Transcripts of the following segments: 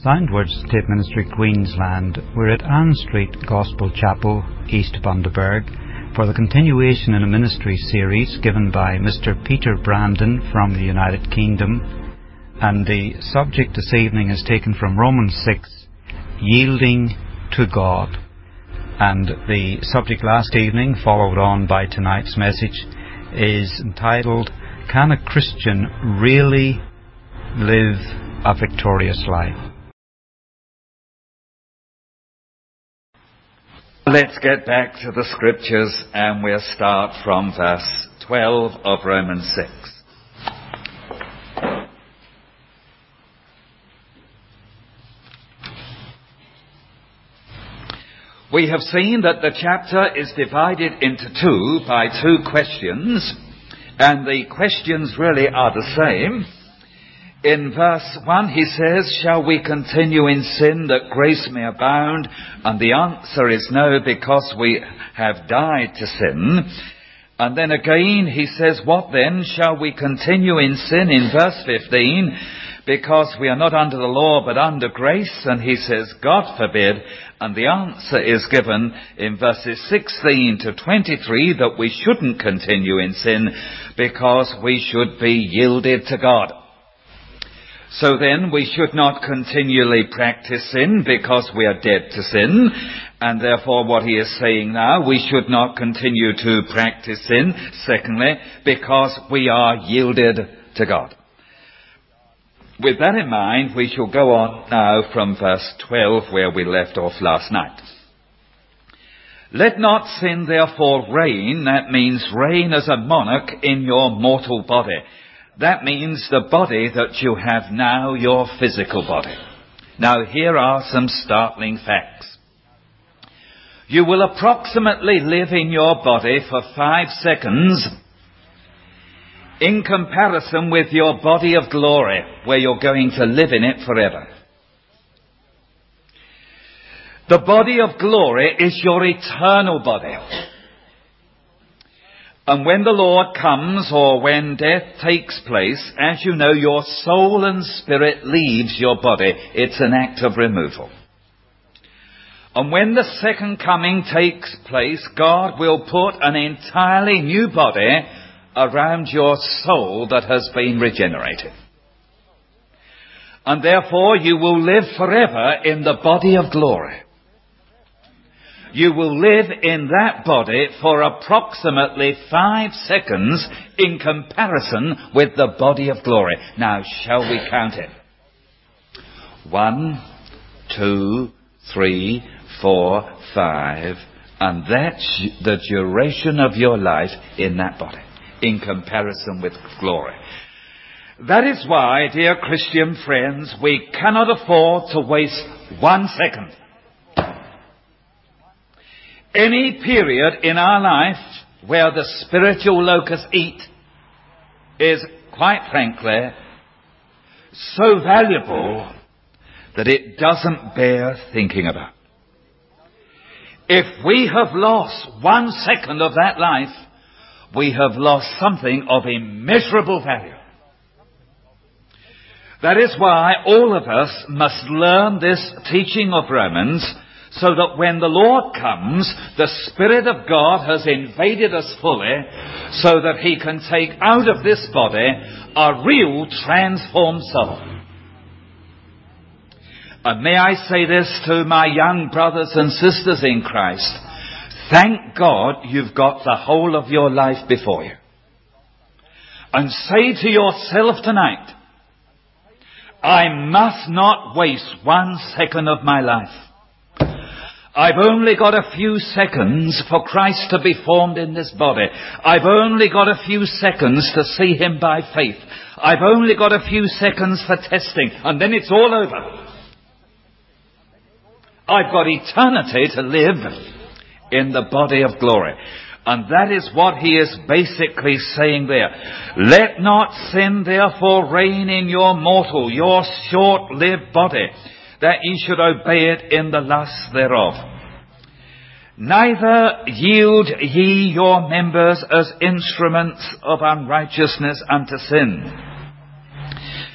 Soundwords Tape Ministry Queensland. We're at Ann Street Gospel Chapel, East Bundaberg, for the continuation in a ministry series given by Mr. Peter Brandon from the United Kingdom. And the subject this evening is taken from Romans 6, Yielding to God. And the subject last evening, followed on by tonight's message, is entitled, Can a Christian Really Live a Victorious Life? Let's get back to the scriptures and we'll start from verse 12 of Romans 6. We have seen that the chapter is divided into two by two questions, and the questions really are the same. In verse 1 he says, shall we continue in sin that grace may abound? And the answer is no, because we have died to sin. And then again he says, what then? Shall we continue in sin? In verse 15, because we are not under the law but under grace. And he says, God forbid. And the answer is given in verses 16 to 23 that we shouldn't continue in sin because we should be yielded to God. So then we should not continually practice sin because we are dead to sin. And therefore what he is saying now, we should not continue to practice sin. Secondly, because we are yielded to God. With that in mind, we shall go on now from verse 12 where we left off last night. Let not sin therefore reign, that means reign as a monarch in your mortal body. That means the body that you have now, your physical body. Now here are some startling facts. You will approximately live in your body for 5 seconds in comparison with your body of glory, where you're going to live in it forever. The body of glory is your eternal body. And when the Lord comes, or when death takes place, as you know, your soul and spirit leaves your body. It's an act of removal. And when the second coming takes place, God will put an entirely new body around your soul that has been regenerated. And therefore you will live forever in the body of glory. You will live in that body for approximately 5 seconds in comparison with the body of glory. Now, shall we count it? 1, 2, 3, 4, 5. And that's the duration of your life in that body, in comparison with glory. That is why, dear Christian friends, we cannot afford to waste 1 second. Any period in our life where the spiritual locusts eat is, quite frankly, so valuable that it doesn't bear thinking about. If we have lost 1 second of that life, we have lost something of immeasurable value. That is why all of us must learn this teaching of Romans, so that when the Lord comes, the Spirit of God has invaded us fully, so that he can take out of this body a real transformed soul. And may I say this to my young brothers and sisters in Christ, thank God you've got the whole of your life before you. And say to yourself tonight, I must not waste 1 second of my life. I've only got a few seconds for Christ to be formed in this body. I've only got a few seconds to see him by faith. I've only got a few seconds for testing, and then it's all over. I've got eternity to live in the body of glory. And that is what he is basically saying there. Let not sin therefore reign in your mortal, your short-lived body, that ye should obey it in the lusts thereof. Neither yield ye your members as instruments of unrighteousness unto sin.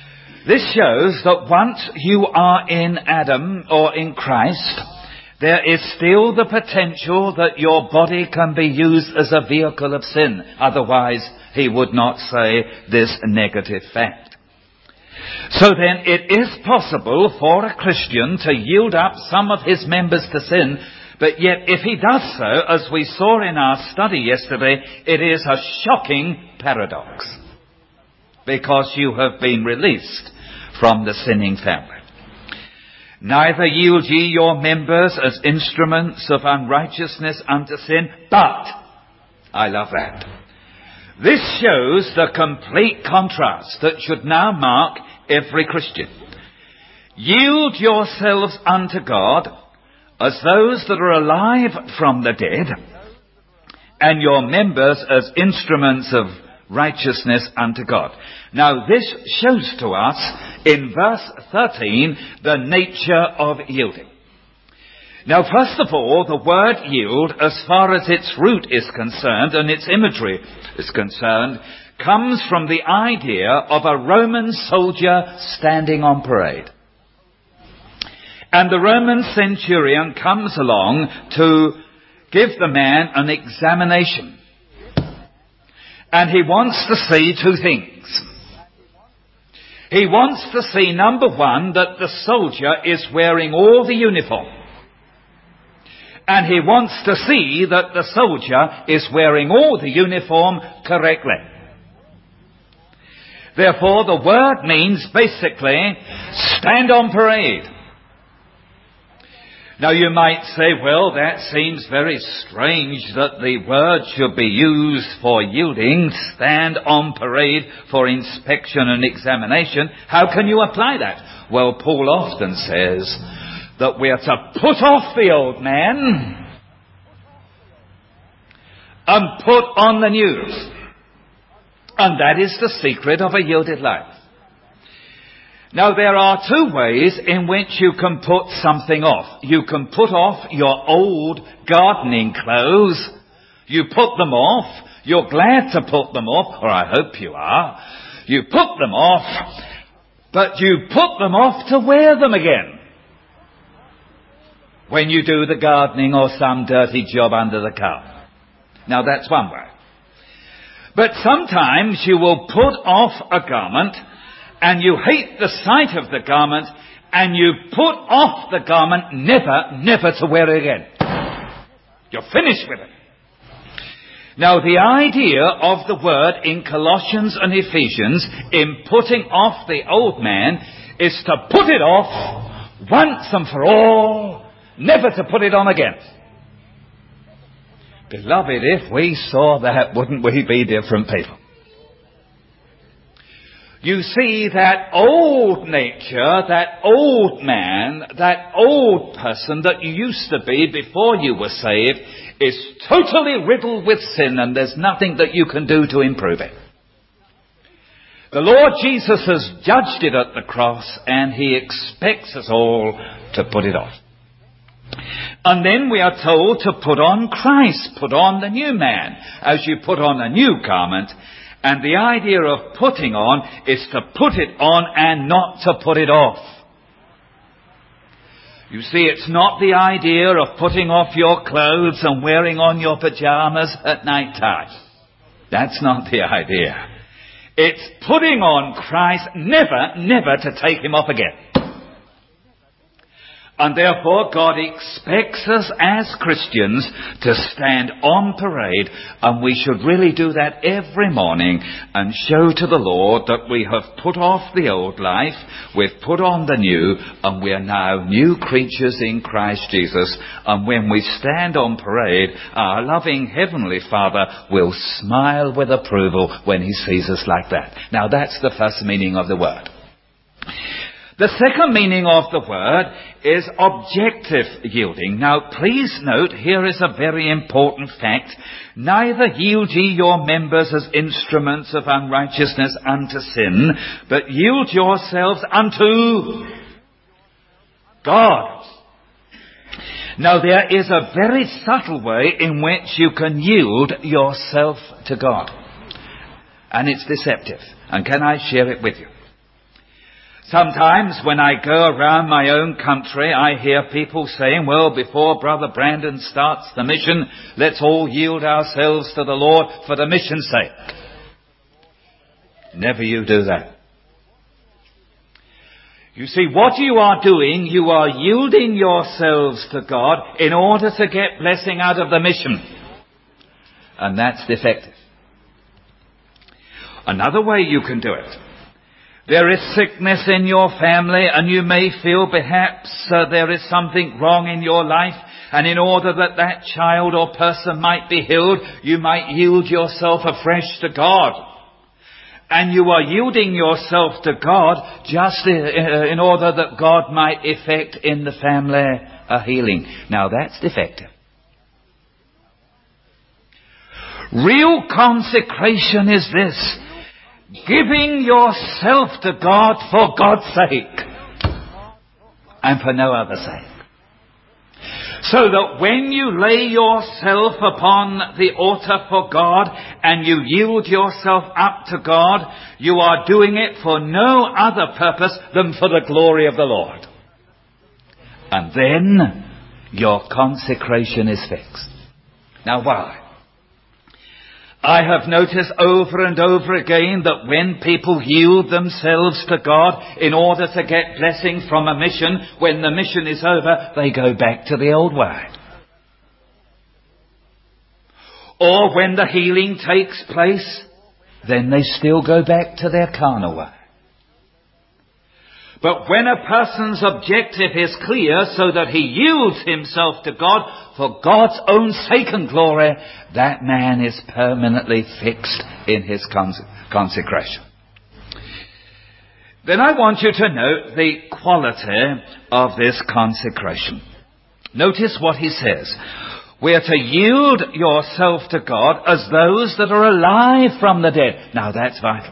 This shows that once you are in Adam or in Christ, there is still the potential that your body can be used as a vehicle of sin. Otherwise, he would not say this negative fact. So then, it is possible for a Christian to yield up some of his members to sin, but yet if he does so, as we saw in our study yesterday, it is a shocking paradox, because you have been released from the sinning family. Neither yield ye your members as instruments of unrighteousness unto sin, but, I love that, this shows the complete contrast that should now mark every Christian. Yield yourselves unto God as those that are alive from the dead, and your members as instruments of righteousness unto God. Now this shows to us in verse 13 the nature of yielding. Now first of all, the word yield, as far as its root is concerned and its imagery is concerned, comes from the idea of a Roman soldier standing on parade. And the Roman centurion comes along to give the man an examination. And he wants to see two things. He wants to see, number one, that the soldier is wearing all the uniform. And he wants to see that the soldier is wearing all the uniform correctly. Therefore, the word means basically, stand on parade. Now you might say, well, that seems very strange that the word should be used for yielding, stand on parade for inspection and examination. How can you apply that? Well, Paul often says that we are to put off the old man and put on the new. And that is the secret of a yielded life. Now, there are two ways in which you can put something off. You can put off your old gardening clothes. You put them off. You're glad to put them off, or I hope you are. You put them off, but you put them off to wear them again when you do the gardening or some dirty job under the car. Now, that's one way. But sometimes you will put off a garment and you hate the sight of the garment, and you put off the garment never to wear it again. You're finished with it. Now, the idea of the word in Colossians and Ephesians in putting off the old man is to put it off once and for all, never to put it on again. Beloved, if we saw that, wouldn't we be different people? You see, that old nature, that old man, that old person that you used to be before you were saved is totally riddled with sin, and there's nothing that you can do to improve it. The Lord Jesus has judged it at the cross, and he expects us all to put it off. And then we are told to put on Christ, put on the new man, as you put on a new garment. And the idea of putting on is to put it on and not to put it off. You see, it's not the idea of putting off your clothes and wearing on your pajamas at night time. That's not the idea. It's putting on Christ, never to take him off again. And therefore God expects us as Christians to stand on parade, and we should really do that every morning and show to the Lord that we have put off the old life, we've put on the new, and we are now new creatures in Christ Jesus. And when we stand on parade, our loving Heavenly Father will smile with approval when he sees us like that. Now that's the first meaning of the word. The second meaning of the word is objective yielding. Now, please note, here is a very important fact. Neither yield ye your members as instruments of unrighteousness unto sin, but yield yourselves unto God. Now, there is a very subtle way in which you can yield yourself to God. And it's deceptive. And can I share it with you? Sometimes when I go around my own country, I hear people saying, well, before Brother Brandon starts the mission, let's all yield ourselves to the Lord for the mission's sake. Never you do that. You see, what you are doing, you are yielding yourselves to God in order to get blessing out of the mission. And that's defective. Another way you can do it. There is sickness in your family and you may feel perhaps there is something wrong in your life, and in order that that child or person might be healed, you might yield yourself afresh to God. And you are yielding yourself to God just in order that God might effect in the family a healing. Now that's defective. Real consecration is this: giving yourself to God for God's sake and for no other sake. So that when you lay yourself upon the altar for God and you yield yourself up to God, you are doing it for no other purpose than for the glory of the Lord. And then your consecration is fixed. Now why? I have noticed over and over again that when people yield themselves to God in order to get blessing from a mission, when the mission is over, they go back to the old way. Or when the healing takes place, then they still go back to their carnal way. But when a person's objective is clear so that he yields himself to God for God's own sake and glory, that man is permanently fixed in his consecration. Then I want you to note the quality of this consecration. Notice what he says. We are to yield yourself to God as those that are alive from the dead. Now that's vital.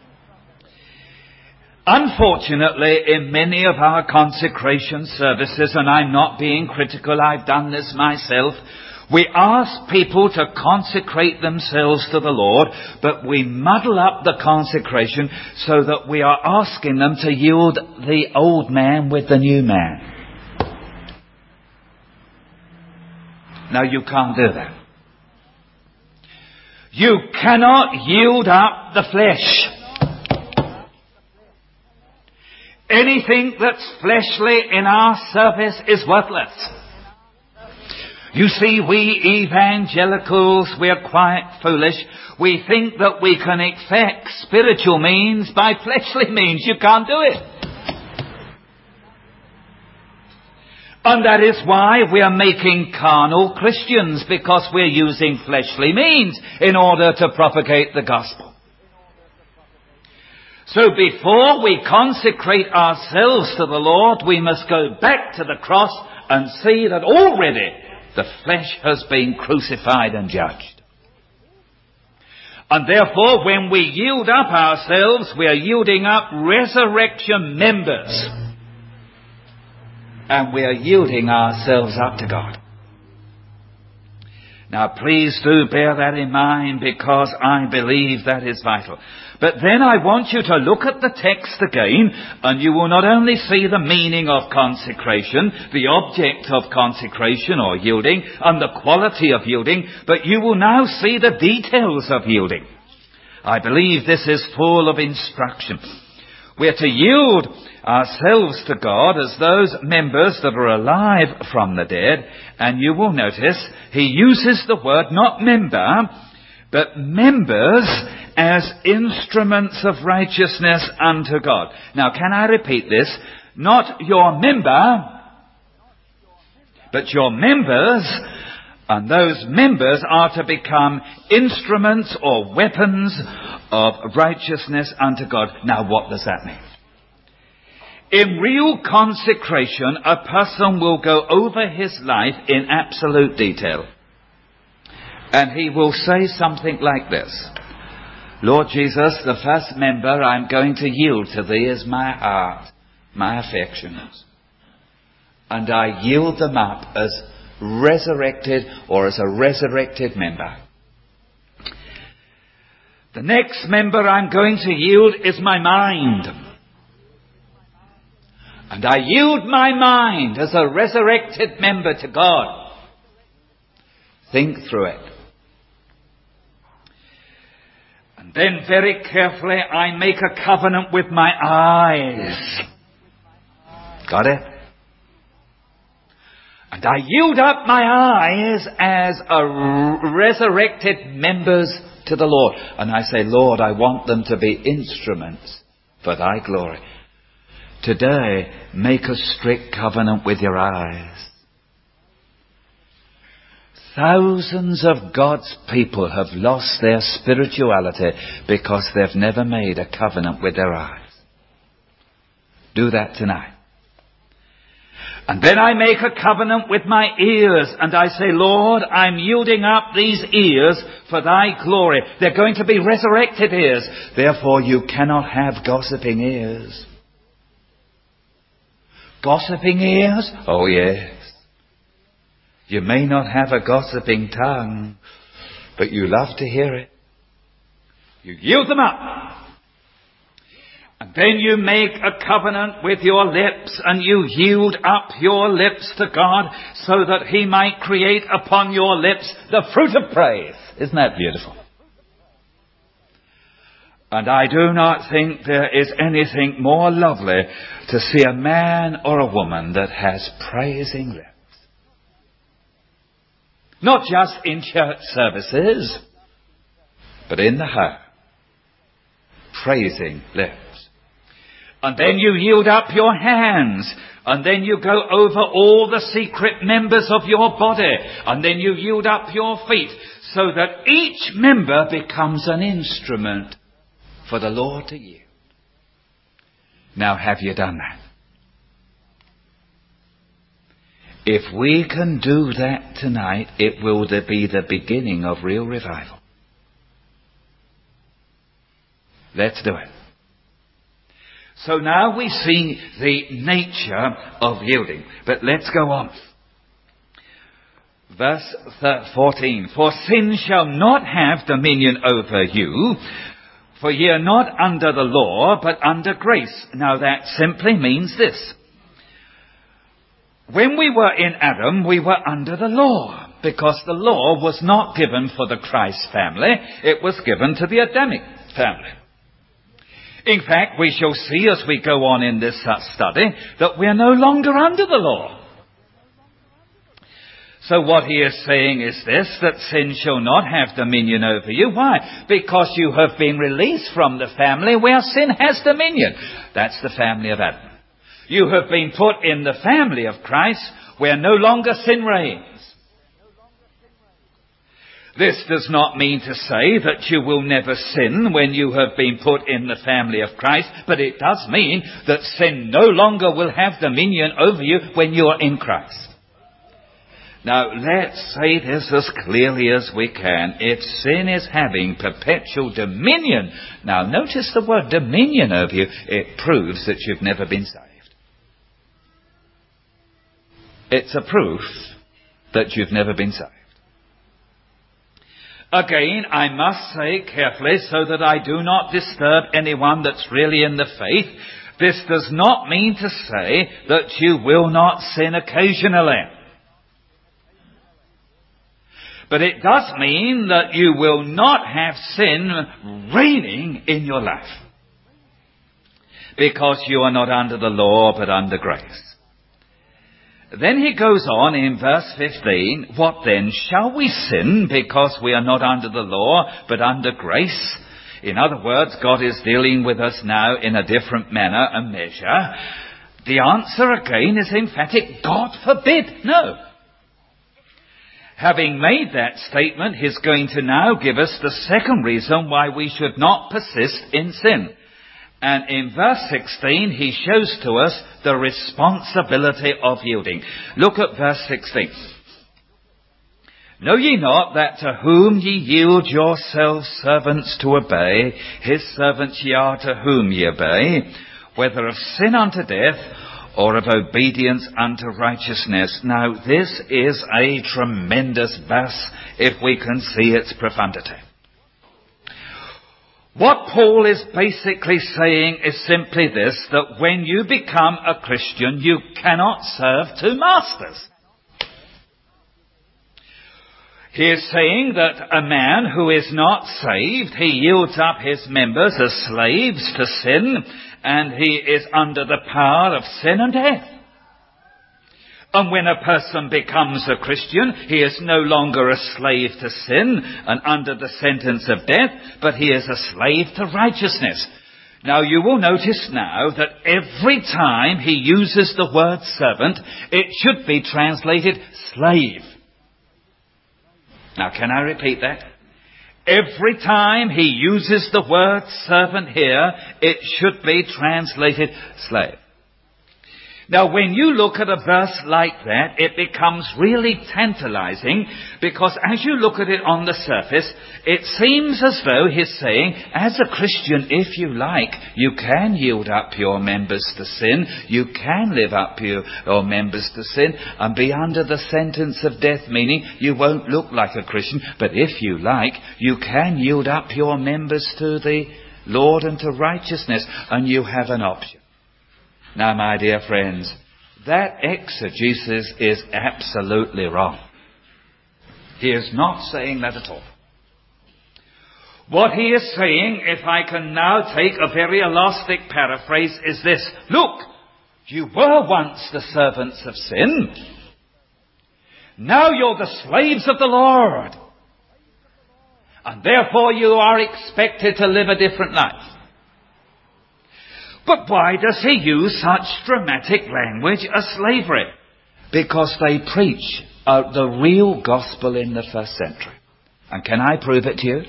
Unfortunately, in many of our consecration services, and I'm not being critical, I've done this myself, we ask people to consecrate themselves to the Lord, but we muddle up the consecration so that we are asking them to yield the old man with the new man. Now you can't do that. You cannot yield up the flesh. Anything that's fleshly in our service is worthless. You see, we evangelicals, we're quite foolish. We think that we can effect spiritual means by fleshly means. You can't do it. And that is why we are making carnal Christians, because we're using fleshly means in order to propagate the gospel. So before we consecrate ourselves to the Lord, we must go back to the cross and see that already the flesh has been crucified and judged. And therefore, when we yield up ourselves, we are yielding up resurrection members. And we are yielding ourselves up to God. Now please do bear that in mind, because I believe that is vital. But then I want you to look at the text again, and you will not only see the meaning of consecration, the object of consecration or yielding, and the quality of yielding, but you will now see the details of yielding. I believe this is full of instruction. We are to yield ourselves to God as those members that are alive from the dead, and you will notice he uses the word not member, but members as instruments of righteousness unto God. Now, can I repeat this? Not your member, but your members, and those members are to become instruments or weapons of righteousness unto God. Now, what does that mean? In real consecration, a person will go over his life in absolute detail. And he will say something like this: Lord Jesus, the first member I'm going to yield to thee is my heart, my affections. And I yield them up as resurrected, or as a resurrected member. The next member I'm going to yield is my mind. and I yield my mind as a resurrected member to God. Think through it. And then very carefully I make a covenant with my eyes. Got it? And I yield up my eyes as a resurrected members to the Lord. And I say, Lord, I want them to be instruments for thy glory. Today, make a strict covenant with your eyes. Thousands of God's people have lost their spirituality because they've never made a covenant with their eyes. Do that tonight. And then I make a covenant with my ears, and I say, Lord, I'm yielding up these ears for thy glory. They're going to be resurrected ears. Therefore, you cannot have gossiping ears. Gossiping ears? Oh, yes. You may not have a gossiping tongue, but you love to hear it. You yield them up. And then you make a covenant with your lips, and you yield up your lips to God so that he might create upon your lips the fruit of praise. Isn't that beautiful? And I do not think there is anything more lovely to see a man or a woman that has praising lips. Not just in church services, but in the home. Praising lips. And then you yield up your hands. And then you go over all the secret members of your body. And then you yield up your feet. So that each member becomes an instrument for the Lord to yield. Now, have you done that? If we can do that tonight, it will be the beginning of real revival. Let's do it. So now we see the nature of yielding. But let's go on. Verse 14. For sin shall not have dominion over you, for ye are not under the law, but under grace. Now that simply means this. When we were in Adam, we were under the law, because the law was not given for the Christ family, it was given to the Adamic family. In fact, we shall see as we go on in this study that we are no longer under the law. So what he is saying is this, that sin shall not have dominion over you. Why? Because you have been released from the family where sin has dominion. That's the family of Adam. You have been put in the family of Christ where no longer sin reigns. This does not mean to say that you will never sin when you have been put in the family of Christ, but it does mean that sin no longer will have dominion over you when you are in Christ. Now, let's say this as clearly as we can. If sin is having perpetual dominion, now notice the word dominion over you, it proves that you've never been saved. It's a proof that you've never been saved. Again, I must say carefully so that I do not disturb anyone that's really in the faith. This does not mean to say that you will not sin occasionally. But it does mean that you will not have sin reigning in your life. Because you are not under the law but under grace. Then he goes on in verse 15, what then? Shall we sin because we are not under the law but under grace? In other words, God is dealing with us now in a different manner and measure. The answer again is emphatic. God forbid. No. Having made that statement, he's going to now give us the second reason why we should not persist in sin. And in verse 16, he shows to us the responsibility of yielding. Look at verse 16. Know ye not that to whom ye yield yourselves servants to obey, his servants ye are to whom ye obey, whether of sin unto death, or of obedience unto righteousness. Now this is a tremendous verse if we can see its profundity. What Paul is basically saying is simply this, that when you become a Christian, you cannot serve two masters. He is saying that a man who is not saved, he yields up his members as slaves to sin, and he is under the power of sin and death. And when a person becomes a Christian, he is no longer a slave to sin and under the sentence of death, but he is a slave to righteousness. Now you will notice now that every time he uses the word servant, it should be translated slave. Now can I repeat that? Every time he uses the word servant here, it should be translated slave. Now, when you look at a verse like that, it becomes really tantalizing, because as you look at it on the surface, it seems as though he's saying, as a Christian, if you like, you can yield up your members to sin, you can live up your members to sin, and be under the sentence of death, meaning you won't look like a Christian, but if you like, you can yield up your members to the Lord and to righteousness, and you have an option. Now, my dear friends, that exegesis is absolutely wrong. He is not saying that at all. What he is saying, if I can now take a very elastic paraphrase, is this. Look, you were once the servants of sin. Now you're the slaves of the Lord. And therefore you are expected to live a different life. But why does he use such dramatic language as slavery? Because they preach the real gospel in the first century. And can I prove it to you?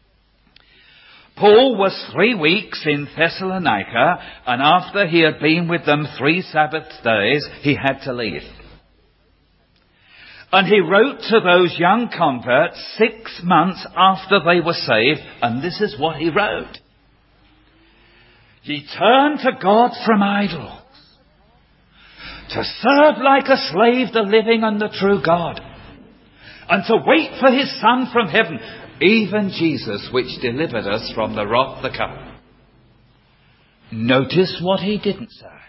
Paul was 3 weeks in Thessalonica, and after he had been with them 3 Sabbath days, he had to leave. And he wrote to those young converts 6 months after they were saved, and this is what he wrote. Ye turn to God from idols, to serve like a slave the living and the true God, and to wait for his Son from heaven, even Jesus, which delivered us from the wrath to come. Notice what he didn't say.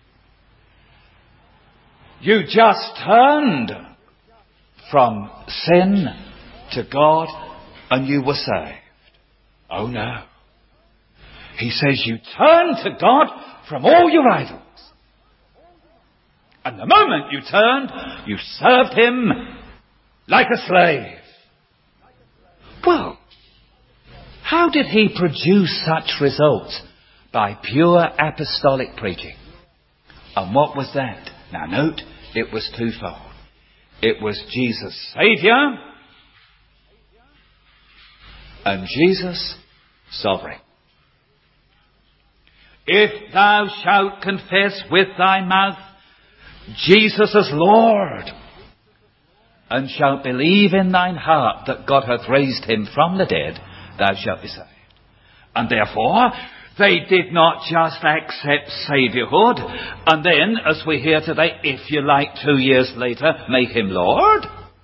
You just turned from sin to God and you were saved. Oh no. He says you turn to God from all your idols. And the moment you turned, you served him like a slave. Well, how did he produce such results? By pure apostolic preaching. And what was that? Now note, it was twofold. It was Jesus Saviour and Jesus Sovereign. If thou shalt confess with thy mouth Jesus as Lord, and shalt believe in thine heart that God hath raised him from the dead, thou shalt be saved. And therefore, they did not just accept saviourhood, and then, as we hear today, if you like 2 years later, make him Lord.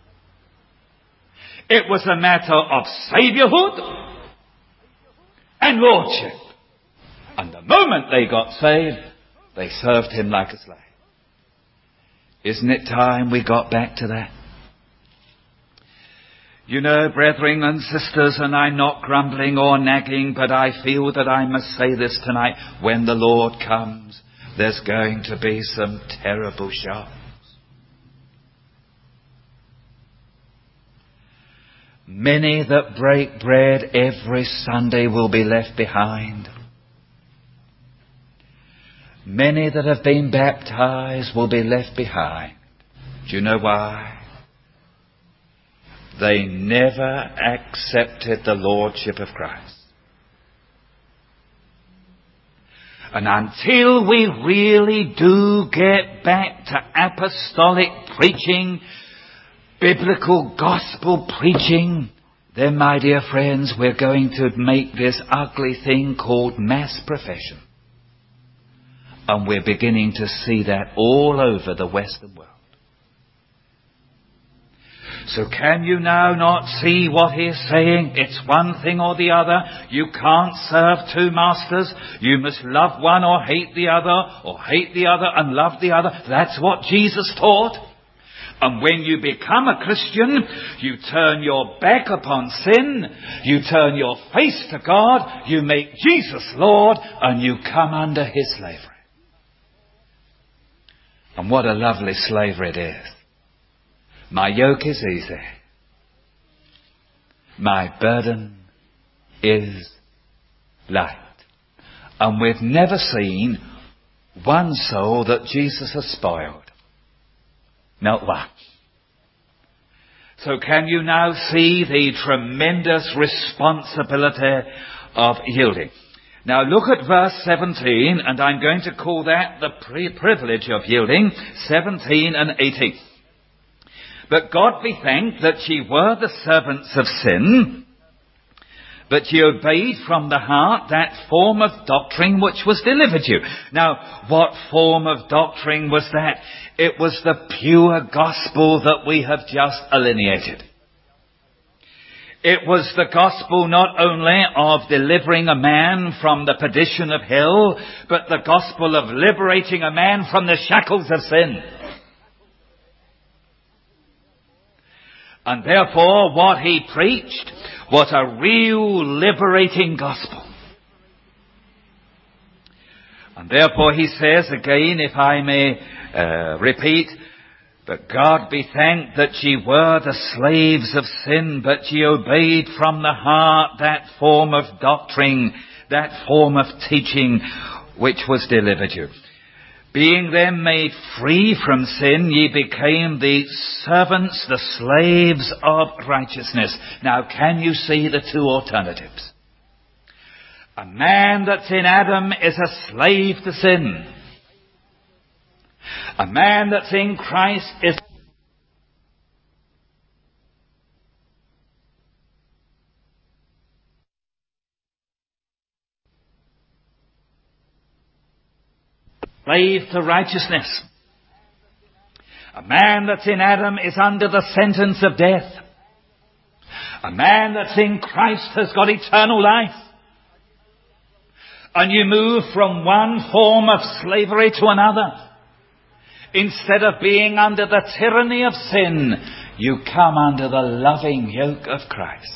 It was a matter of saviourhood and lordship. And the moment they got saved, they served him like a slave. Isn't it time we got back to that? You know, brethren and sisters, and I'm not grumbling or nagging, but I feel that I must say this tonight. When the Lord comes, there's going to be some terrible shocks. Many that break bread every Sunday will be left behind. Many that have been baptized will be left behind. Do you know why? They never accepted the Lordship of Christ. And until we really do get back to apostolic preaching, biblical gospel preaching, then, my dear friends, we're going to make this ugly thing called mass profession. And we're beginning to see that all over the Western world. So can you now not see what he is saying? It's one thing or the other. You can't serve two masters. You must love one or hate the other and love the other. That's what Jesus taught. And when you become a Christian, you turn your back upon sin, you turn your face to God, you make Jesus Lord, and you come under his slavery. And what a lovely slavery it is. My yoke is easy. My burden is light. And we've never seen one soul that Jesus has spoiled. Not one. So can you now see the tremendous responsibility of yielding? Now look at verse 17, and I'm going to call that the privilege of yielding, 17 and 18. But God be thanked that ye were the servants of sin, but ye obeyed from the heart that form of doctrine which was delivered you. Now, what form of doctrine was that? It was the pure gospel that we have just delineated. It was the gospel not only of delivering a man from the perdition of hell, but the gospel of liberating a man from the shackles of sin. And therefore, what he preached was a real liberating gospel. And therefore he says again, if I may repeat, but God be thanked that ye were the slaves of sin, but ye obeyed from the heart that form of doctrine, that form of teaching which was delivered you. Being then made free from sin, ye became the servants, the slaves of righteousness. Now, can you see the two alternatives? A man that's in Adam is a slave to sin. A man that's in Christ is slave to righteousness. A man that's in Adam is under the sentence of death. A man that's in Christ has got eternal life. And you move from one form of slavery to another. Instead of being under the tyranny of sin, you come under the loving yoke of Christ.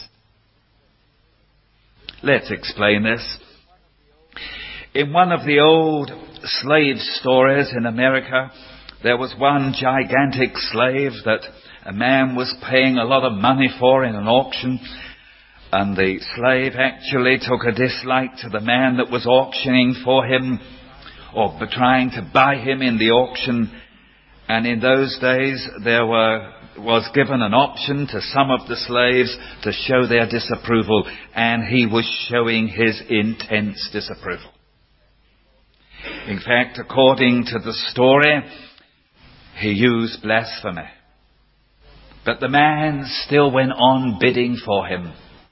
Let's explain this. In one of the old slave stories in America, there was one gigantic slave that a man was paying a lot of money for in an auction, and the slave actually took a dislike to the man that was auctioning for him, or trying to buy him in the auction. And in those days there was given an option to some of the slaves to show their disapproval, and he was showing his intense disapproval. In fact, according to the story, he used blasphemy. But the man still went on bidding for him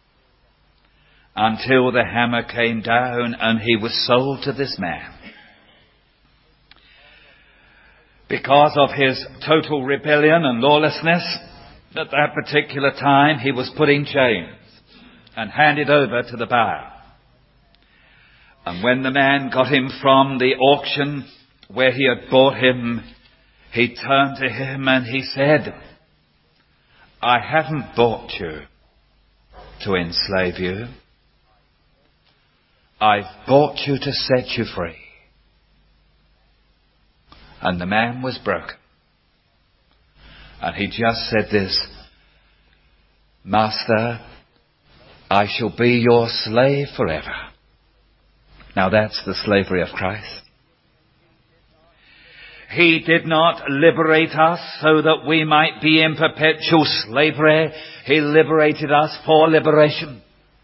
until the hammer came down and he was sold to this man. Because of his total rebellion and lawlessness, at that particular time he was put in chains and handed over to the buyer. And when the man got him from the auction where he had bought him, he turned to him and he said, I haven't bought you to enslave you. I've bought you to set you free. And the man was broken. And he just said this, Master, I shall be your slave forever. Now that's the slavery of Christ. He did not liberate us so that we might be in perpetual slavery. He liberated us for liberation.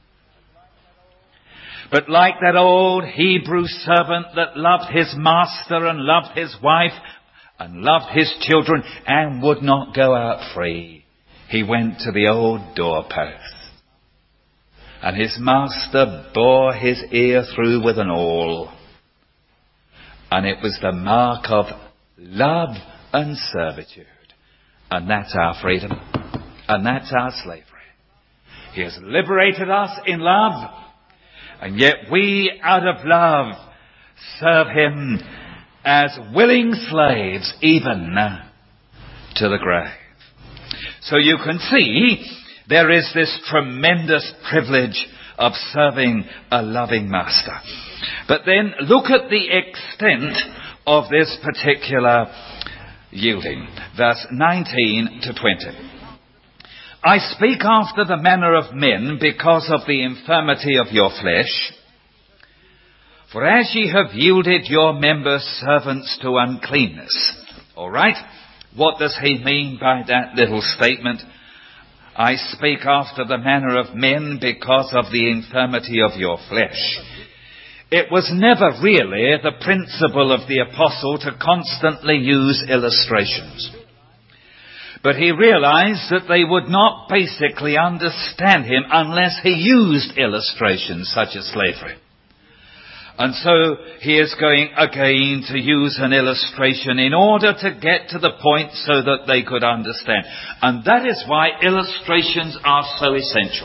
But like that old Hebrew servant that loved his master and loved his wife and loved his children and would not go out free, he went to the old doorpost. And his master bore his ear through with an awl. And it was the mark of love and servitude. And that's our freedom. And that's our slavery. He has liberated us in love, and yet we, out of love, serve him as willing slaves, even to the grave. So you can see there is this tremendous privilege of serving a loving master. But then look at the extent of this particular yielding. Verse 19 to 20. I speak after the manner of men because of the infirmity of your flesh. For as ye have yielded your members servants to uncleanness. All right? What does he mean by that little statement? I speak after the manner of men because of the infirmity of your flesh. It was never really the principle of the apostle to constantly use illustrations. But he realized that they would not basically understand him unless he used illustrations such as slavery. And so he is going again to use an illustration in order to get to the point so that they could understand. And that is why illustrations are so essential.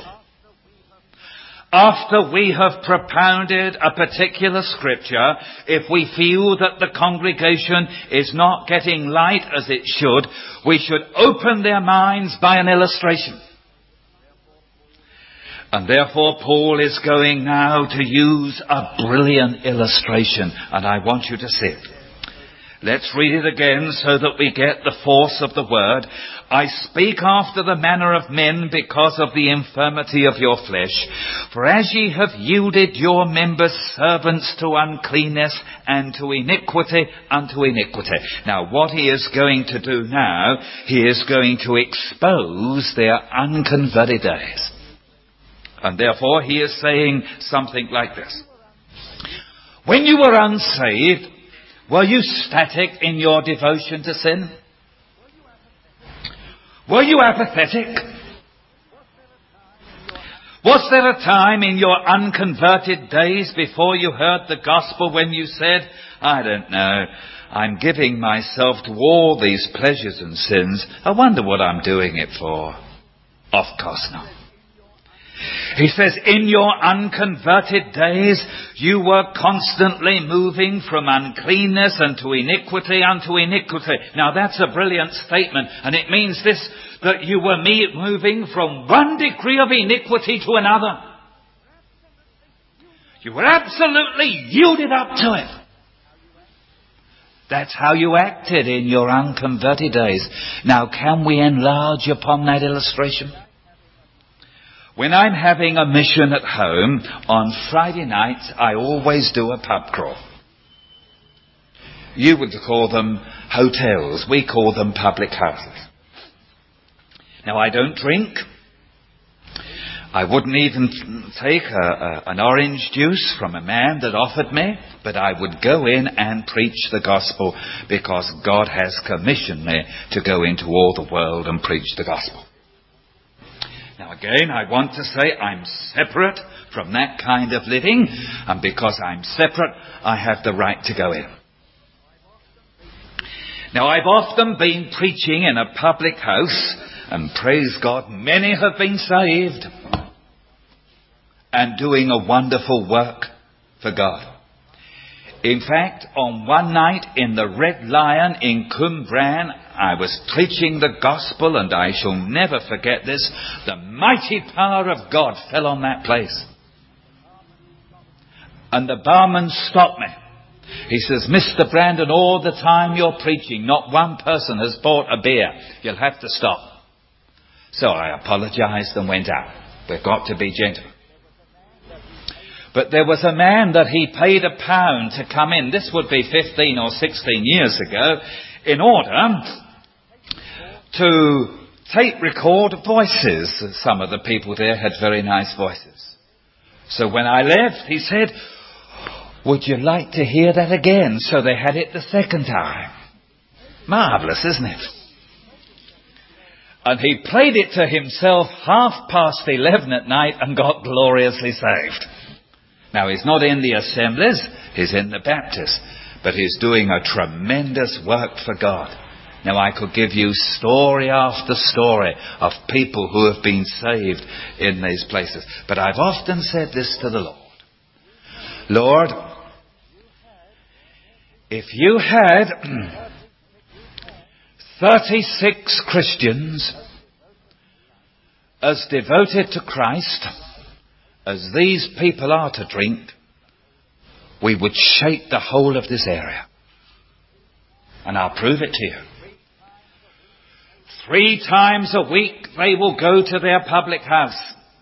After we have propounded a particular scripture, if we feel that the congregation is not getting light as it should, we should open their minds by an illustration. And therefore Paul is going now to use a brilliant illustration, and I want you to see it. Let's read it again so that we get the force of the word. I speak after the manner of men because of the infirmity of your flesh. For as ye have yielded your members servants to uncleanness and to iniquity unto iniquity. Now what he is going to do now, he is going to expose their unconverted days. And therefore he is saying something like this. When you were unsaved, were you static in your devotion to sin? Were you apathetic? Was there a time in your unconverted days before you heard the gospel when you said, I don't know, I'm giving myself to all these pleasures and sins. I wonder what I'm doing it for. Of course not. He says, in your unconverted days, you were constantly moving from uncleanness unto iniquity unto iniquity. Now that's a brilliant statement, and it means this, that you were moving from one degree of iniquity to another. You were absolutely yielded up to it. That's how you acted in your unconverted days. Now can we enlarge upon that illustration? When I'm having a mission at home, on Friday nights, I always do a pub crawl. You would call them hotels. We call them public houses. Now, I don't drink. I wouldn't even take an orange juice from a man that offered me, but I would go in and preach the gospel because God has commissioned me to go into all the world and preach the gospel. Now again, I want to say I'm separate from that kind of living, and because I'm separate, I have the right to go in. Now I've often been preaching in a public house, and praise God, many have been saved and doing a wonderful work for God. In fact, on one night in the Red Lion in Cwmbran, I was preaching the gospel, and I shall never forget this. The mighty power of God fell on that place. And the barman stopped me. He says, Mr. Brandon, all the time you're preaching, not one person has bought a beer. You'll have to stop. So I apologized and went out. We've got to be gentle. But there was a man that he paid £1 to come in. This would be 15 or 16 years ago, in order to tape record voices. Some of the people there had very nice voices. So when I left, he said, would you like to hear that again? So they had it the second time. Marvellous, isn't it? And he played it to himself 11:30 at night and got gloriously saved. Now, he's not in the assemblies, he's in the Baptist, but he's doing a tremendous work for God. Now I could give you story after story of people who have been saved in these places. But I've often said this to the Lord. Lord, if you had 36 Christians as devoted to Christ as these people are to drink, we would shake the whole of this area. And I'll prove it to you. 3 times a week they will go to their public house.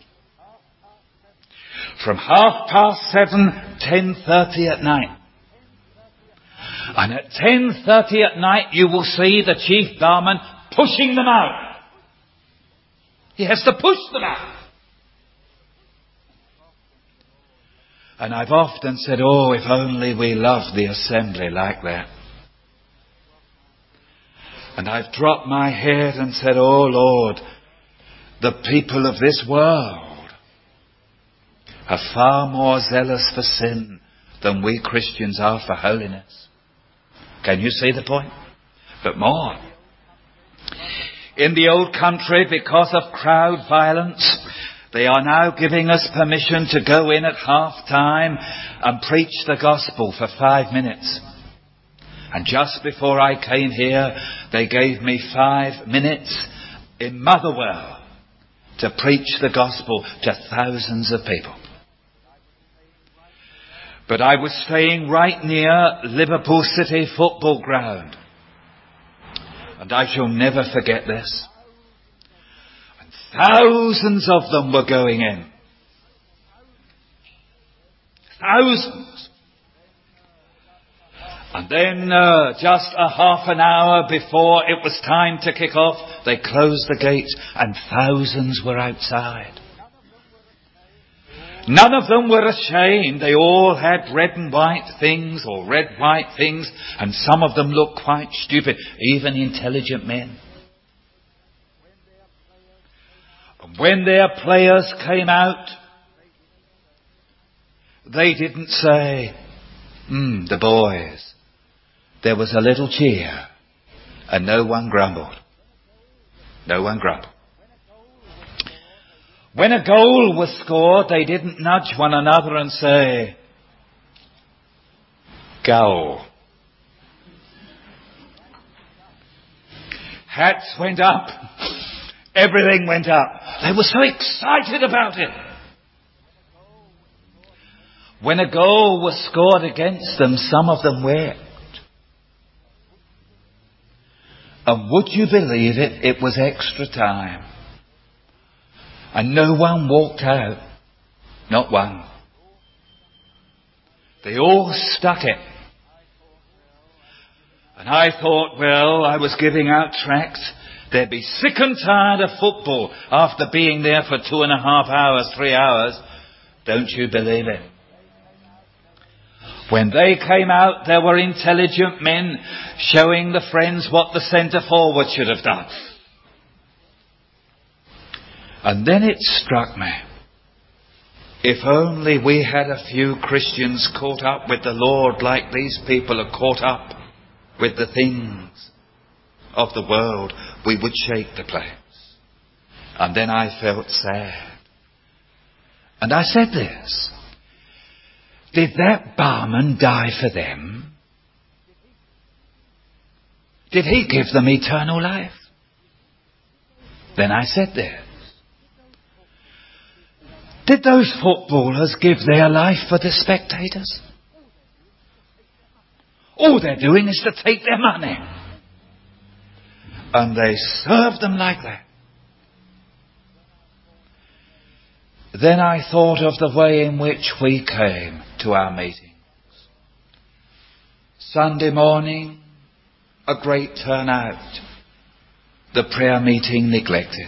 From 7:30, 10:30 at night. And at 10:30 at night you will see the chief barman pushing them out. He has to push them out. And I've often said, oh, if only we loved the assembly like that. And I've dropped my head and said, oh Lord, the people of this world are far more zealous for sin than we Christians are for holiness. Can you see the point? But more. In the old country, because of crowd violence, they are now giving us permission to go in at half-time and preach the gospel for 5 minutes. And just before I came here, they gave me 5 minutes in Motherwell to preach the gospel to thousands of people. But I was staying right near Liverpool City football ground. And I shall never forget this. And thousands of them were going in. Thousands. And then just a half an hour before it was time to kick off, they closed the gates and thousands were outside. None of them were ashamed. They all had red and white things or red white things, and some of them looked quite stupid, even intelligent men. And when their players came out, they didn't say, the boys. There was a little cheer, and no one grumbled. No one grumbled. When a goal was scored, they didn't nudge one another and say, goal. Hats went up. Everything went up. They were so excited about it. When a goal was scored against them, some of them wept. And would you believe it? It was extra time. And no one walked out. Not one. They all stuck it. And I thought, well, I was giving out tracts. They'd be sick and tired of football after being there for 2.5 hours, 3 hours. Don't you believe it? When they came out, there were intelligent men showing the friends what the centre forward should have done. And then it struck me, if only we had a few Christians caught up with the Lord like these people are caught up with the things of the world, we would shake the place. And then I felt sad. And I said this, did that barman die for them? Did he give them eternal life? Then I said this, did those footballers give their life for the spectators? All they're doing is to take their money. And they serve them like that. Then I thought of the way in which we came to our meetings. Sunday morning, a great turnout. The prayer meeting neglected.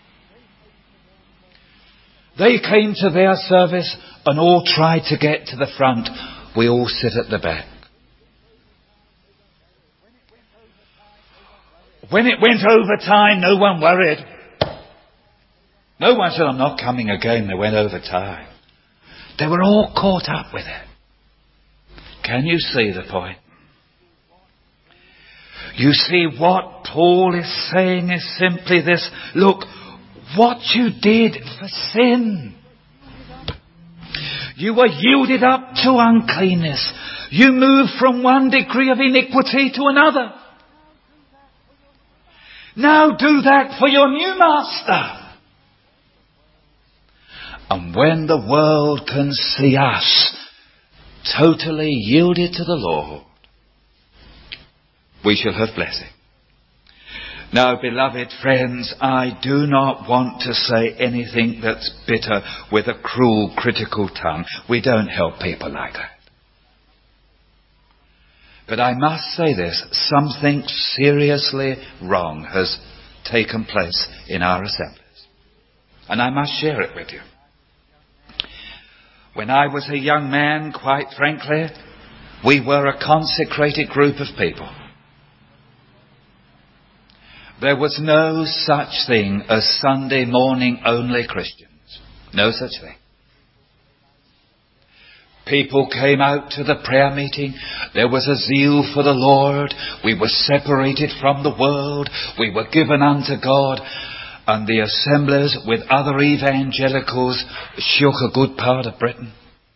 They came to their service and all tried to get to the front. We all sit at the back. When it went overtime, no one worried. No one said, I'm not coming again. They went overtime. They were all caught up with it. Can you see the point? You see, what Paul is saying is simply this: look, what you did for sin. You were yielded up to uncleanness. You moved from one degree of iniquity to another. Now do that for your new master. And when the world can see us totally yielded to the Lord, we shall have blessing. Now, beloved friends, I do not want to say anything that's bitter with a cruel, critical tongue. We don't help people like that. But I must say this: something seriously wrong has taken place in our assemblies. And I must share it with you. When I was a young man, quite frankly, we were a consecrated group of people. There was no such thing as Sunday morning only Christians. No such thing. People came out to the prayer meeting. There was a zeal for the Lord. We were separated from the world. We were given unto God. And the assemblies with other evangelicals shook a good part of Britain.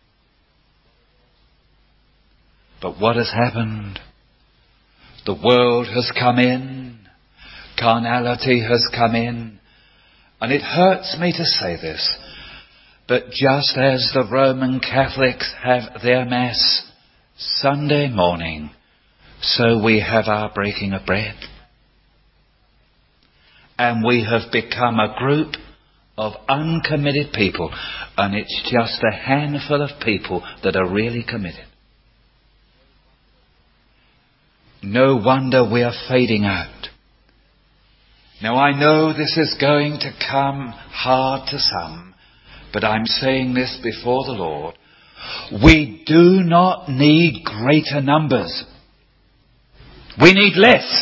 But what has happened? The world has come in. Carnality has come in. And it hurts me to say this, but just as the Roman Catholics have their Mass Sunday morning, so we have our breaking of bread. And we have become a group of uncommitted people, and it's just a handful of people that are really committed. No wonder we are fading out. Now, I know this is going to come hard to some, but I'm saying this before the Lord. We do not need greater numbers. We need less.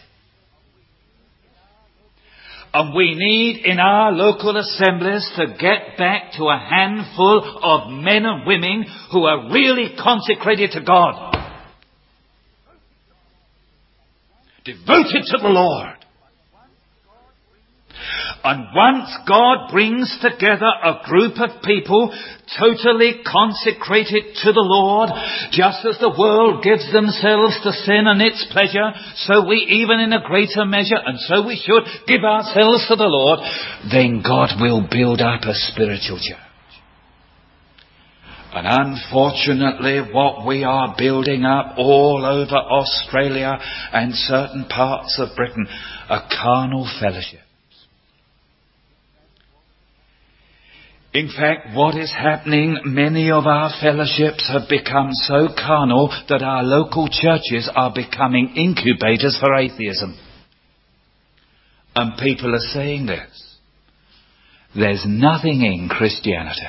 And we need in our local assemblies to get back to a handful of men and women who are really consecrated to God. Devoted to the Lord. And once God brings together a group of people totally consecrated to the Lord, just as the world gives themselves to sin and its pleasure, so we even in a greater measure, and so we should give ourselves to the Lord, then God will build up a spiritual church. And unfortunately, what we are building up all over Australia and certain parts of Britain are carnal fellowship. In fact, what is happening, many of our fellowships have become so carnal that our local churches are becoming incubators for atheism. And people are saying this: there's nothing in Christianity.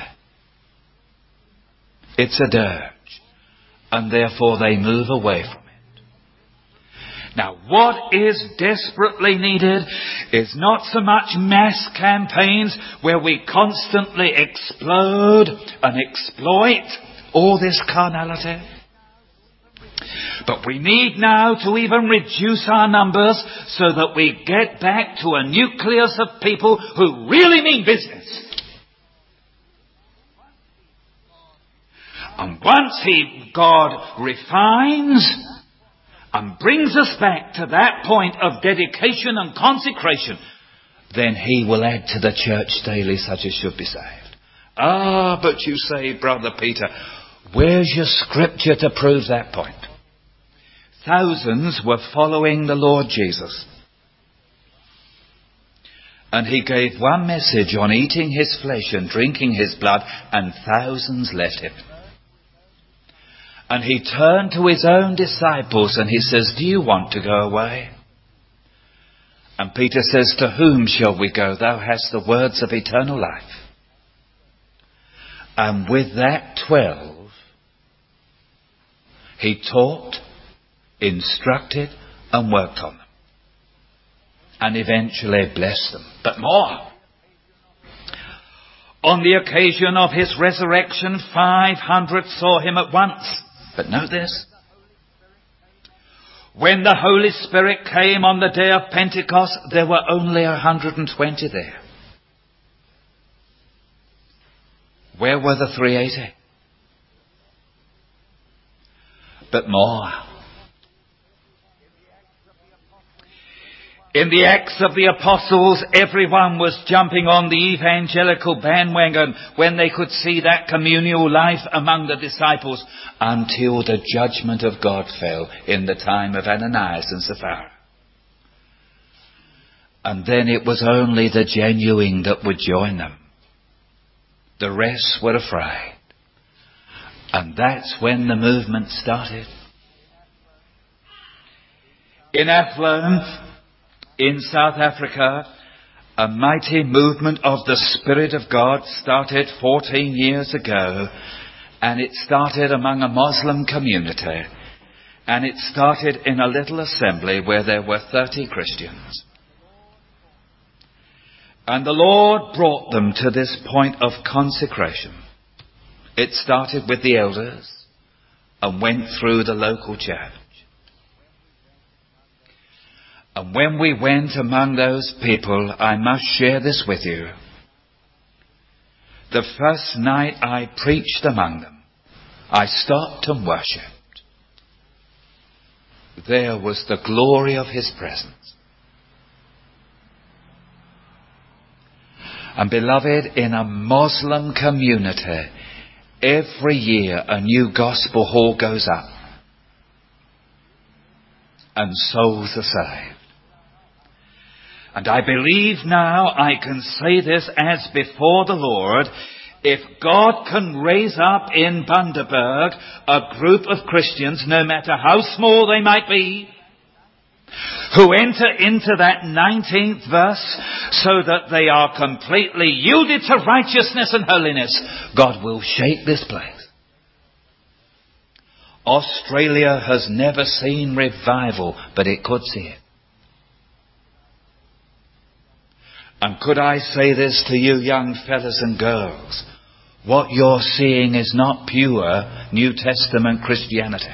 It's a dirge. And therefore they move away from it. Now, what is desperately needed is not so much mass campaigns where we constantly explode and exploit all this carnality. But we need now to even reduce our numbers so that we get back to a nucleus of people who really mean business. And once God refines and brings us back to that point of dedication and consecration, then He will add to the church daily such as should be saved. Ah, but you say, Brother Peter, where's your scripture to prove that point? Thousands were following the Lord Jesus. And He gave one message on eating His flesh and drinking His blood, and thousands left Him. And He turned to His own disciples and He says, do you want to go away? And Peter says, to whom shall we go? Thou hast the words of eternal life. And with that 12, He taught, instructed and worked on them. And eventually blessed them. But more. On the occasion of His resurrection, 500 saw Him at once. But note this. When the Holy Spirit came on the day of Pentecost, there were only 120 there. Where were the 380? But more. In the Acts of the Apostles, everyone was jumping on the evangelical bandwagon when they could see that communal life among the disciples, until the judgment of God fell in the time of Ananias and Sapphira. And then it was only the genuine that would join them. The rest were afraid. And that's when the movement started. In Athlone, in South Africa, a mighty movement of the Spirit of God started 14 years ago, and it started among a Muslim community, and it started in a little assembly where there were 30 Christians. And the Lord brought them to this point of consecration. It started with the elders and went through the local church. And when we went among those people, I must share this with you. The first night I preached among them, I stopped and worshipped. There was the glory of His presence. And beloved, in a Muslim community, every year a new gospel hall goes up. And souls are saved. And I believe now I can say this as before the Lord, if God can raise up in Bundaberg a group of Christians, no matter how small they might be, who enter into that 19th verse so that they are completely yielded to righteousness and holiness, God will shake this place. Australia has never seen revival, but it could see it. And could I say this to you young fellas and girls? What you're seeing is not pure New Testament Christianity.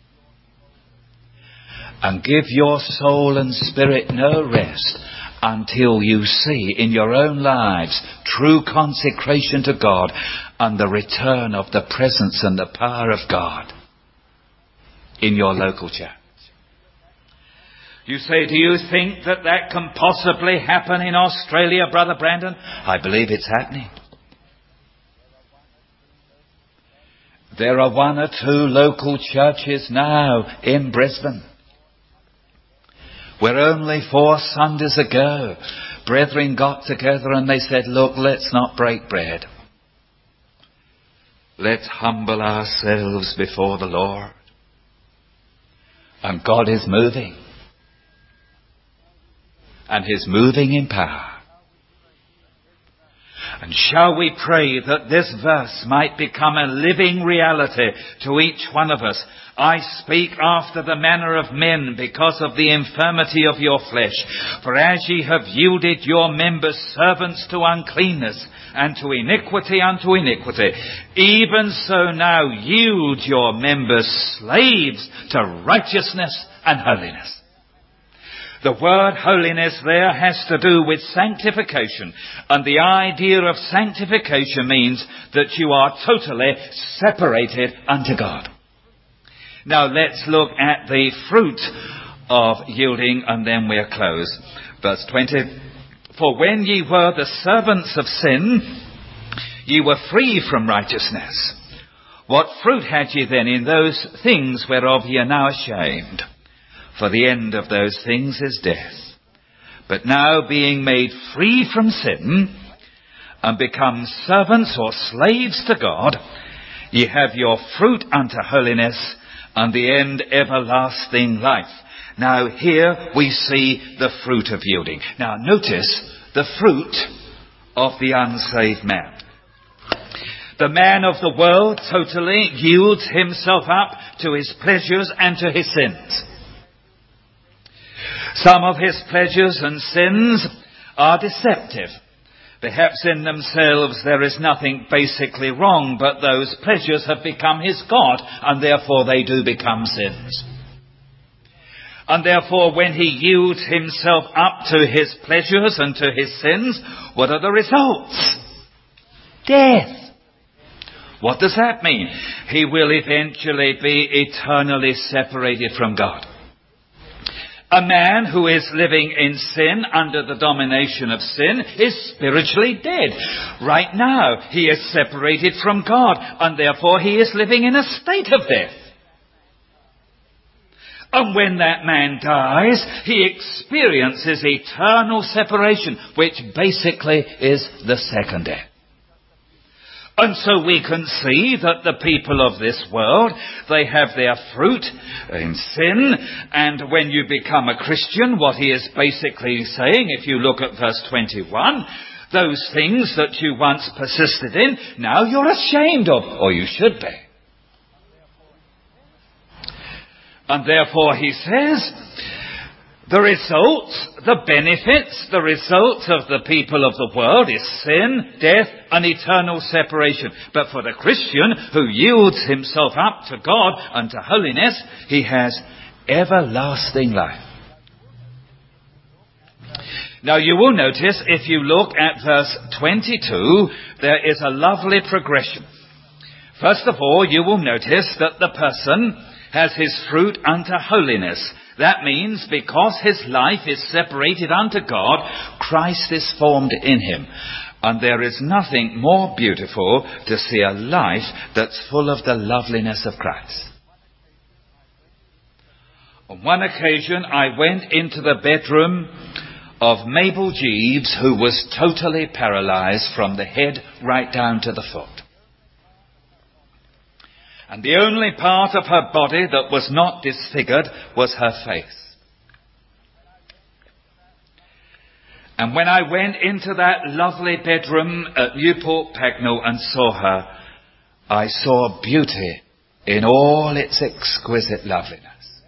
And give your soul and spirit no rest until you see in your own lives true consecration to God and the return of the presence and the power of God in your local church. You say, do you think that that can possibly happen in Australia, Brother Brandon? I believe it's happening. There are 1 or 2 local churches now in Brisbane, where only 4 Sundays ago, brethren got together and they said, look, let's not break bread. Let's humble ourselves before the Lord. And God is moving. And He's moving in power. And shall we pray that this verse might become a living reality to each one of us? I speak after the manner of men because of the infirmity of your flesh. For as ye have yielded your members servants to uncleanness, and to iniquity unto iniquity, even so now yield your members slaves to righteousness and holiness. The word holiness there has to do with sanctification. And the idea of sanctification means that you are totally separated unto God. Now let's look at the fruit of yielding, and then we'll close. Verse 20. For when ye were the servants of sin, ye were free from righteousness. What fruit had ye then in those things whereof ye are now ashamed? For the end of those things is death. But now being made free from sin, and become servants or slaves to God, ye have your fruit unto holiness, and the end everlasting life. Now here we see the fruit of yielding. Now notice the fruit of the unsaved man. The man of the world totally yields himself up to his pleasures and to his sins. Some of his pleasures and sins are deceptive. Perhaps in themselves there is nothing basically wrong, but those pleasures have become his God, and therefore they do become sins. And therefore, when he yields himself up to his pleasures and to his sins, what are the results? Death. What does that mean? He will eventually be eternally separated from God. A man who is living in sin, under the domination of sin, is spiritually dead. Right now, he is separated from God, and therefore he is living in a state of death. And when that man dies, he experiences eternal separation, which basically is the second death. And so we can see that the people of this world, they have their fruit in sin. And when you become a Christian, what he is basically saying, if you look at verse 21, those things that you once persisted in, now you're ashamed of, or you should be. And therefore he says, the results, the benefits, the results of the people of the world is sin, death, and eternal separation. But for the Christian who yields himself up to God and to holiness, he has everlasting life. Now you will notice, if you look at verse 22, there is a lovely progression. First of all, you will notice that the person has his fruit unto holiness. That means because his life is separated unto God, Christ is formed in him. And there is nothing more beautiful to see a life that's full of the loveliness of Christ. On one occasion, I went into the bedroom of Mabel Jeeves, who was totally paralyzed from the head right down to the foot. And the only part of her body that was not disfigured was her face. And when I went into that lovely bedroom at Newport Pagnell and saw her, I saw beauty in all its exquisite loveliness.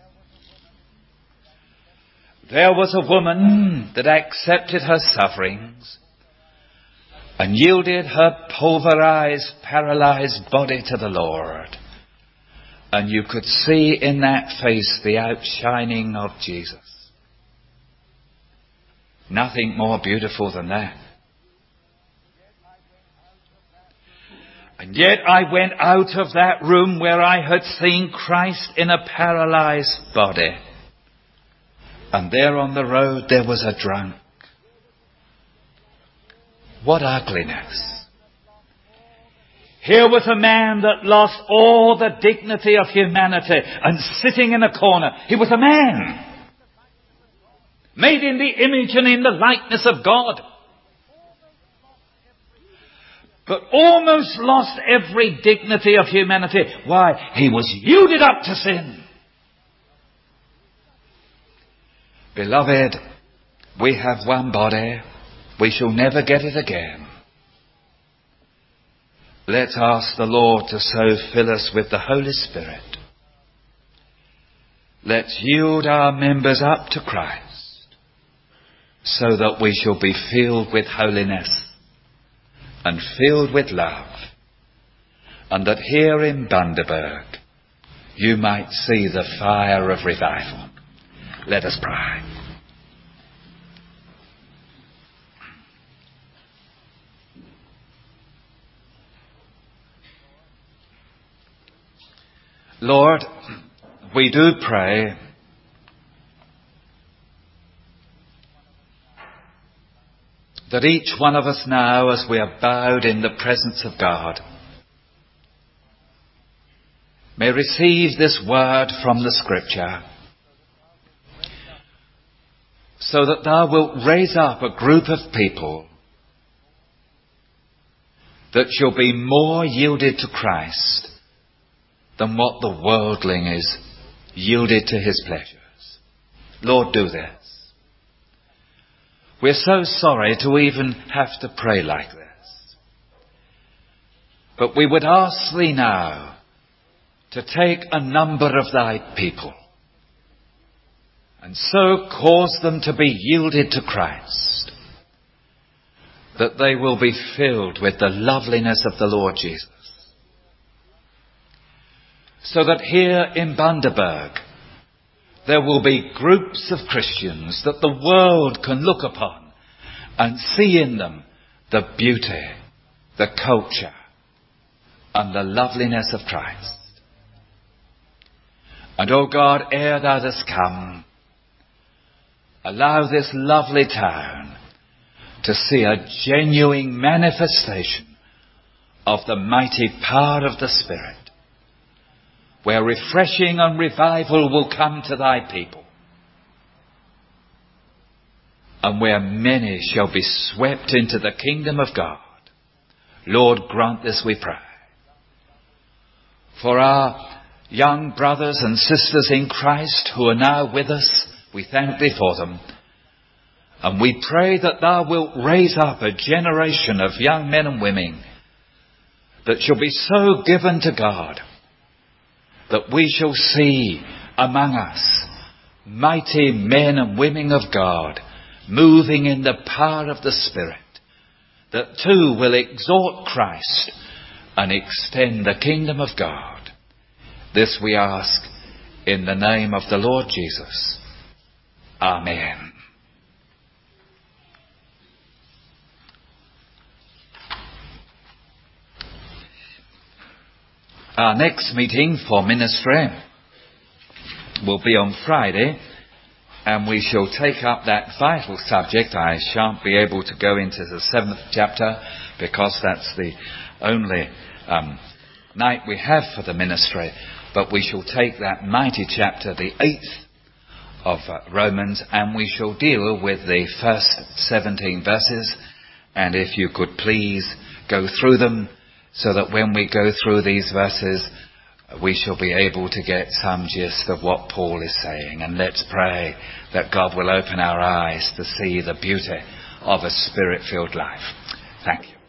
There was a woman that accepted her sufferings and yielded her pulverized, paralyzed body to the Lord. And you could see in that face the outshining of Jesus. Nothing more beautiful than that. And yet I went out of that room where I had seen Christ in a paralyzed body. And there on the road there was a drunk. What ugliness. Here was a man that lost all the dignity of humanity and sitting in a corner. He was a man, made in the image and in the likeness of God, but almost lost every dignity of humanity. Why? He was yielded up to sin. Beloved, we have one body. We shall never get it again. Let's ask the Lord to so fill us with the Holy Spirit. Let's yield our members up to Christ so that we shall be filled with holiness and filled with love, and that here in Bundaberg you might see the fire of revival. Let us pray. Lord, we do pray that each one of us now, as we are bowed in the presence of God, may receive this word from the Scripture, so that thou wilt raise up a group of people that shall be more yielded to Christ than what the worldling is yielded to his pleasures. Lord, do this. We're so sorry to even have to pray like this. But we would ask thee now to take a number of thy people and so cause them to be yielded to Christ, that they will be filled with the loveliness of the Lord Jesus. So that here in Bundaberg, there will be groups of Christians that the world can look upon and see in them the beauty, the culture, and the loveliness of Christ. And, O God, ere thou dost come, allow this lovely town to see a genuine manifestation of the mighty power of the Spirit, where refreshing and revival will come to thy people, and where many shall be swept into the kingdom of God. Lord, grant this, we pray. For our young brothers and sisters in Christ who are now with us, we thank thee for them. And we pray that thou wilt raise up a generation of young men and women that shall be so given to God that we shall see among us mighty men and women of God moving in the power of the Spirit, that too will exalt Christ and extend the kingdom of God. This we ask in the name of the Lord Jesus. Amen. Our next meeting for ministry will be on Friday, and we shall take up that vital subject. I shan't be able to go into the 7th chapter because that's the only night we have for the ministry, but we shall take that mighty chapter, the 8th of Romans, and we shall deal with the first 17 verses. And if you could please go through them, so that when we go through these verses, we shall be able to get some gist of what Paul is saying. And let's pray that God will open our eyes to see the beauty of a Spirit-filled life. Thank you.